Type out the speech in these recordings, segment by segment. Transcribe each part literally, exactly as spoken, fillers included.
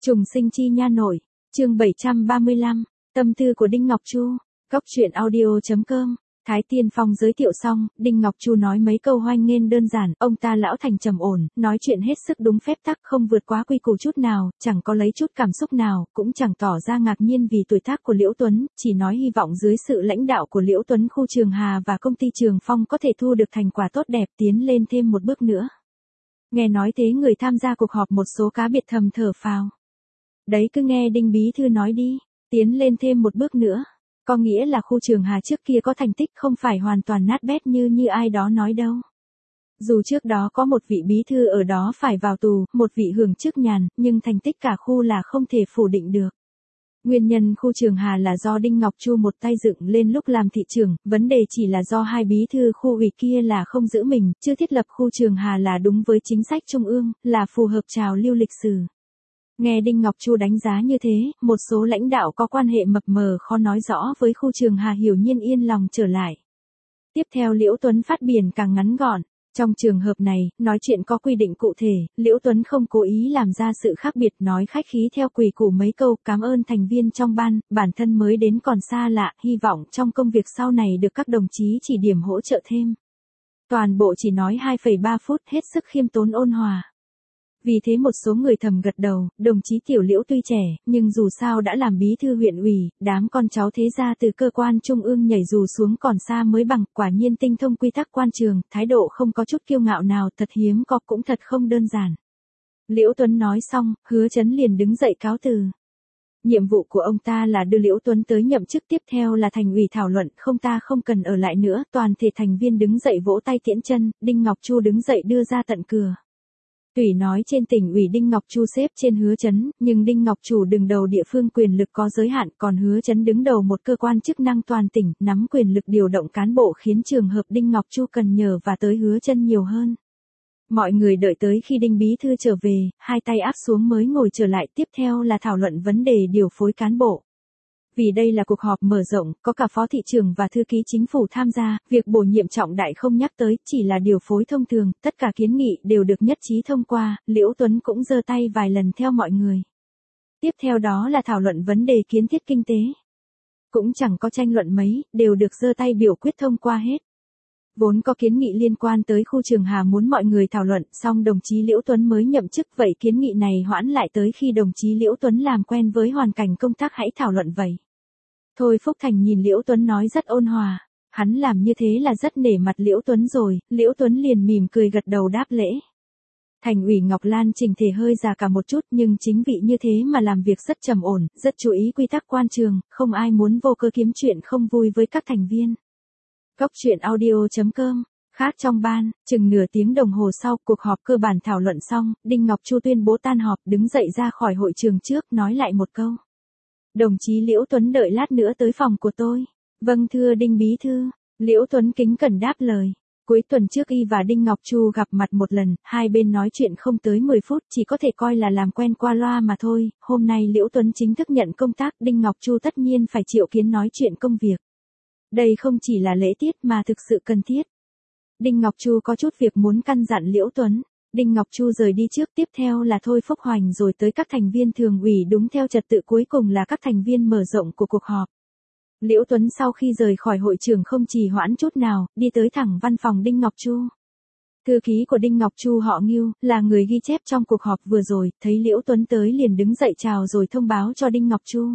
Trùng sinh chi nha nội, chương bảy trăm ba mươi lăm, tâm tư của Đinh Ngọc Chu, góc truyện audio.com. Thái Tiên Phong giới thiệu xong, Đinh Ngọc Chu nói mấy câu hoan nghênh đơn giản, ông ta lão thành trầm ổn, nói chuyện hết sức đúng phép tắc, không vượt quá quy củ chút nào, chẳng có lấy chút cảm xúc nào, cũng chẳng tỏ ra ngạc nhiên vì tuổi tác của Liễu Tuấn, chỉ nói hy vọng dưới sự lãnh đạo của Liễu Tuấn khu Trường Hà và công ty Trường Phong có thể thu được thành quả tốt đẹp, tiến lên thêm một bước nữa. Nghe nói thế, người tham gia cuộc họp một số cá biệt thầm thở phào. Đấy, cứ nghe Đinh Bí Thư nói đi, tiến lên thêm một bước nữa. Có nghĩa là khu Trường Hà trước kia có thành tích, không phải hoàn toàn nát bét như như ai đó nói đâu. Dù trước đó có một vị bí thư ở đó phải vào tù, một vị hưởng chức nhàn, nhưng thành tích cả khu là không thể phủ định được. Nguyên nhân khu Trường Hà là do Đinh Ngọc Chu một tay dựng lên lúc làm thị trưởng, vấn đề chỉ là do hai bí thư khu ủy kia là không giữ mình, chưa thiết lập khu Trường Hà là đúng với chính sách trung ương, là phù hợp trào lưu lịch sử. Nghe Đinh Ngọc Chu đánh giá như thế, một số lãnh đạo có quan hệ mập mờ khó nói rõ với khu Trường Hà hiểu nhiên yên lòng trở lại. Tiếp theo Liễu Tuấn phát biểu càng ngắn gọn. Trong trường hợp này, nói chuyện có quy định cụ thể, Liễu Tuấn không cố ý làm ra sự khác biệt, nói khách khí theo quy củ mấy câu, cảm ơn thành viên trong ban, bản thân mới đến còn xa lạ, hy vọng trong công việc sau này được các đồng chí chỉ điểm hỗ trợ thêm. Toàn bộ chỉ nói hai phẩy ba phút, hết sức khiêm tốn ôn hòa. Vì thế một số người thầm gật đầu, đồng chí Tiểu Liễu tuy trẻ, nhưng dù sao đã làm bí thư huyện ủy, đám con cháu thế gia từ cơ quan trung ương nhảy dù xuống còn xa mới bằng, quả nhiên tinh thông quy tắc quan trường, thái độ không có chút kiêu ngạo nào, thật hiếm có, cũng thật không đơn giản. Liễu Tuấn nói xong, Hứa Chấn liền đứng dậy cáo từ. Nhiệm vụ của ông ta là đưa Liễu Tuấn tới nhậm chức, tiếp theo là thành ủy thảo luận, không ta không cần ở lại nữa, toàn thể thành viên đứng dậy vỗ tay tiễn chân, Đinh Ngọc Chu đứng dậy đưa ra tận cửa. Tuy nói trên tỉnh ủy Đinh Ngọc Chu xếp trên Hứa Chấn, nhưng Đinh Ngọc Chu đứng đầu địa phương quyền lực có giới hạn, còn Hứa Chấn đứng đầu một cơ quan chức năng toàn tỉnh, nắm quyền lực điều động cán bộ, khiến trường hợp Đinh Ngọc Chu cần nhờ và tới Hứa Chấn nhiều hơn. Mọi người đợi tới khi Đinh Bí Thư trở về, hai tay áp xuống mới ngồi trở lại, tiếp theo là thảo luận vấn đề điều phối cán bộ. Vì đây là cuộc họp mở rộng, có cả phó thị trưởng và thư ký chính phủ tham gia, việc bổ nhiệm trọng đại không nhắc tới, chỉ là điều phối thông thường, tất cả kiến nghị đều được nhất trí thông qua, Liễu Tuấn cũng giơ tay vài lần theo mọi người. Tiếp theo đó là thảo luận vấn đề kiến thiết kinh tế. Cũng chẳng có tranh luận mấy, đều được giơ tay biểu quyết thông qua hết. Vốn có kiến nghị liên quan tới khu Trường Hà muốn mọi người thảo luận, xong đồng chí Liễu Tuấn mới nhậm chức, vậy kiến nghị này hoãn lại tới khi đồng chí Liễu Tuấn làm quen với hoàn cảnh công tác hãy thảo luận vậy. Thôi Phúc Thành nhìn Liễu Tuấn nói rất ôn hòa, hắn làm như thế là rất nể mặt Liễu Tuấn rồi, Liễu Tuấn liền mỉm cười gật đầu đáp lễ. Thành ủy Ngọc Lan chỉnh thể hơi già cả một chút, nhưng chính vị như thế mà làm việc rất trầm ổn, rất chú ý quy tắc quan trường, không ai muốn vô cớ kiếm chuyện không vui với các thành viên. Góc truyện audio.com. Khác trong ban, chừng nửa tiếng đồng hồ sau, cuộc họp cơ bản thảo luận xong, Đinh Ngọc Chu tuyên bố tan họp, đứng dậy ra khỏi hội trường trước, nói lại một câu. Đồng chí Liễu Tuấn đợi lát nữa tới phòng của tôi. Vâng thưa Đinh Bí Thư. Liễu Tuấn kính cẩn đáp lời. Cuối tuần trước y và Đinh Ngọc Chu gặp mặt một lần, hai bên nói chuyện không tới mười phút, chỉ có thể coi là làm quen qua loa mà thôi. Hôm nay Liễu Tuấn chính thức nhận công tác, Đinh Ngọc Chu tất nhiên phải triệu kiến nói chuyện công việc. Đây không chỉ là lễ tiết mà thực sự cần thiết. Đinh Ngọc Chu có chút việc muốn căn dặn Liễu Tuấn. Đinh Ngọc Chu rời đi trước, tiếp theo là Thôi Phúc Hoành rồi tới các thành viên thường ủy, đúng theo trật tự cuối cùng là các thành viên mở rộng của cuộc họp. Liễu Tuấn sau khi rời khỏi hội trường không trì hoãn chút nào, đi tới thẳng văn phòng Đinh Ngọc Chu. Thư ký của Đinh Ngọc Chu họ Ngưu, là người ghi chép trong cuộc họp vừa rồi, thấy Liễu Tuấn tới liền đứng dậy chào rồi thông báo cho Đinh Ngọc Chu.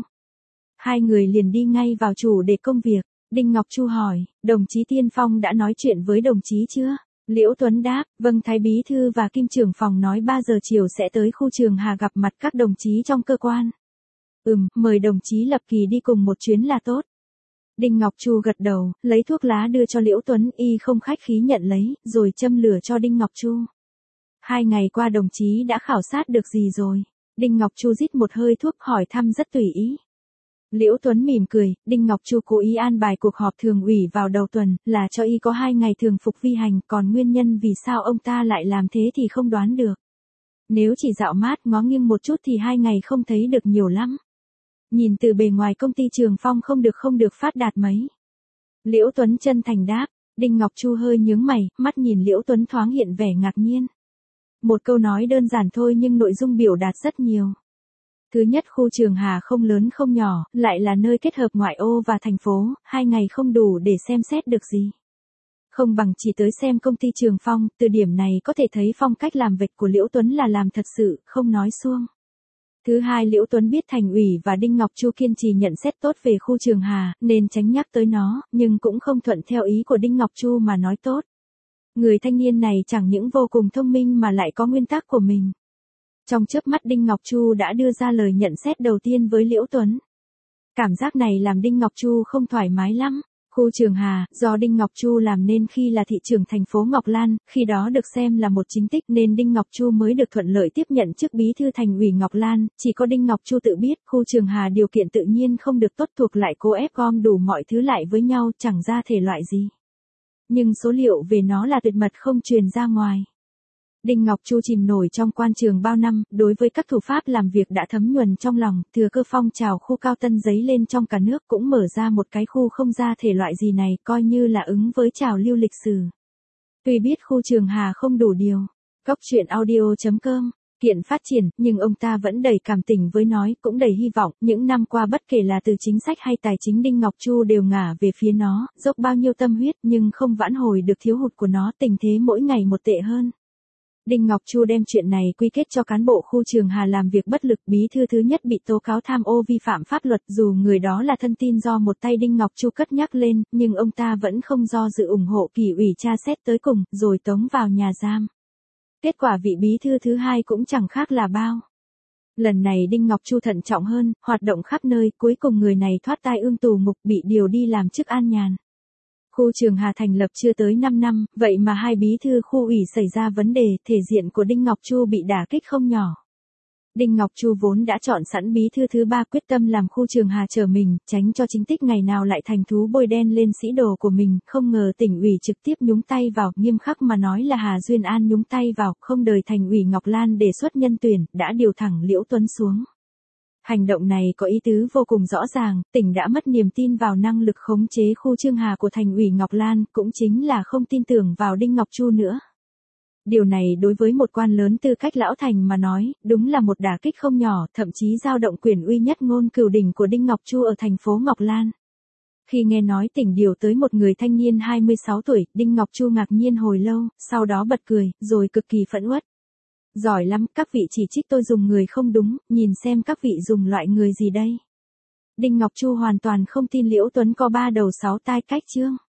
Hai người liền đi ngay vào chủ đề công việc. Đinh Ngọc Chu hỏi, đồng chí Tiên Phong đã nói chuyện với đồng chí chưa? Liễu Tuấn đáp, vâng, Thái Bí Thư và Kim trưởng phòng nói ba giờ chiều sẽ tới khu Trường Hà gặp mặt các đồng chí trong cơ quan. Ừm, mời đồng chí Lập Kỳ đi cùng một chuyến là tốt. Đinh Ngọc Chu gật đầu, lấy thuốc lá đưa cho Liễu Tuấn, y không khách khí nhận lấy, rồi châm lửa cho Đinh Ngọc Chu. Hai ngày qua đồng chí đã khảo sát được gì rồi? Đinh Ngọc Chu rít một hơi thuốc hỏi thăm rất tùy ý. Liễu Tuấn mỉm cười, Đinh Ngọc Chu cố ý an bài cuộc họp thường ủy vào đầu tuần, là cho y có hai ngày thường phục vi hành, còn nguyên nhân vì sao ông ta lại làm thế thì không đoán được. Nếu chỉ dạo mát ngó nghiêng một chút thì hai ngày không thấy được nhiều lắm. Nhìn từ bề ngoài công ty Trường Phong không được không được phát đạt mấy. Liễu Tuấn chân thành đáp, Đinh Ngọc Chu hơi nhướng mày, mắt nhìn Liễu Tuấn thoáng hiện vẻ ngạc nhiên. Một câu nói đơn giản thôi nhưng nội dung biểu đạt rất nhiều. Thứ nhất, khu Trường Hà không lớn không nhỏ, lại là nơi kết hợp ngoại ô và thành phố, hai ngày không đủ để xem xét được gì. Không bằng chỉ tới xem công ty Trường Phong, từ điểm này có thể thấy phong cách làm việc của Liễu Tuấn là làm thật sự, không nói suông. Thứ hai, Liễu Tuấn biết Thành ủy và Đinh Ngọc Chu kiên trì nhận xét tốt về khu Trường Hà, nên tránh nhắc tới nó, nhưng cũng không thuận theo ý của Đinh Ngọc Chu mà nói tốt. Người thanh niên này chẳng những vô cùng thông minh mà lại có nguyên tắc của mình. Trong chớp mắt Đinh Ngọc Chu đã đưa ra lời nhận xét đầu tiên với Liễu Tuấn. Cảm giác này làm Đinh Ngọc Chu không thoải mái lắm. Khu Trường Hà, do Đinh Ngọc Chu làm nên khi là thị trưởng thành phố Ngọc Lan, khi đó được xem là một chính tích nên Đinh Ngọc Chu mới được thuận lợi tiếp nhận chức bí thư thành ủy Ngọc Lan, chỉ có Đinh Ngọc Chu tự biết khu Trường Hà điều kiện tự nhiên không được tốt thuộc lại cố ép gom đủ mọi thứ lại với nhau chẳng ra thể loại gì. Nhưng số liệu về nó là tuyệt mật không truyền ra ngoài. Đinh Ngọc Chu chìm nổi trong quan trường bao năm, đối với các thủ pháp làm việc đã thấm nhuần trong lòng, thừa cơ phong trào khu cao tân dấy lên trong cả nước cũng mở ra một cái khu không ra thể loại gì này, coi như là ứng với trào lưu lịch sử. Tuy biết khu Trường Hà không đủ điều, Cóc truyện audio chấm com, kiện phát triển, nhưng ông ta vẫn đầy cảm tình với nói, cũng đầy hy vọng, những năm qua bất kể là từ chính sách hay tài chính Đinh Ngọc Chu đều ngả về phía nó, dốc bao nhiêu tâm huyết nhưng không vãn hồi được thiếu hụt của nó, tình thế mỗi ngày một tệ hơn. Đinh Ngọc Chu đem chuyện này quy kết cho cán bộ khu Trường Hà làm việc bất lực, bí thư thứ nhất bị tố cáo tham ô vi phạm pháp luật, dù người đó là thân tin do một tay Đinh Ngọc Chu cất nhắc lên, nhưng ông ta vẫn không do dự ủng hộ kỷ ủy tra xét tới cùng, rồi tống vào nhà giam. Kết quả vị bí thư thứ hai cũng chẳng khác là bao. Lần này Đinh Ngọc Chu thận trọng hơn, hoạt động khắp nơi, cuối cùng người này thoát tai ương tù ngục, bị điều đi làm chức an nhàn. Khu Trường Hà thành lập chưa tới năm năm, vậy mà hai bí thư khu ủy xảy ra vấn đề, thể diện của Đinh Ngọc Chu bị đả kích không nhỏ. Đinh Ngọc Chu vốn đã chọn sẵn bí thư thứ ba, quyết tâm làm khu Trường Hà trở mình, tránh cho chính tích ngày nào lại thành thú bôi đen lên sĩ đồ của mình, không ngờ tỉnh ủy trực tiếp nhúng tay vào, nghiêm khắc mà nói là Hà Duyên An nhúng tay vào, không đợi thành ủy Ngọc Lan đề xuất nhân tuyển, đã điều thẳng Liễu Tuấn xuống. Hành động này có ý tứ vô cùng rõ ràng, tỉnh đã mất niềm tin vào năng lực khống chế khu Trường Hà của thành ủy Ngọc Lan, cũng chính là không tin tưởng vào Đinh Ngọc Chu nữa. Điều này đối với một quan lớn tư cách lão thành mà nói, đúng là một đả kích không nhỏ, thậm chí dao động quyền uy nhất ngôn cửu đỉnh của Đinh Ngọc Chu ở thành phố Ngọc Lan. Khi nghe nói tỉnh điều tới một người thanh niên hai mươi sáu tuổi, Đinh Ngọc Chu ngạc nhiên hồi lâu, sau đó bật cười, rồi cực kỳ phẫn uất. Giỏi lắm, các vị chỉ trích tôi dùng người không đúng, nhìn xem các vị dùng loại người gì đây. Đinh Ngọc Chu hoàn toàn không tin Liễu Tuấn có ba đầu sáu tai cách chương.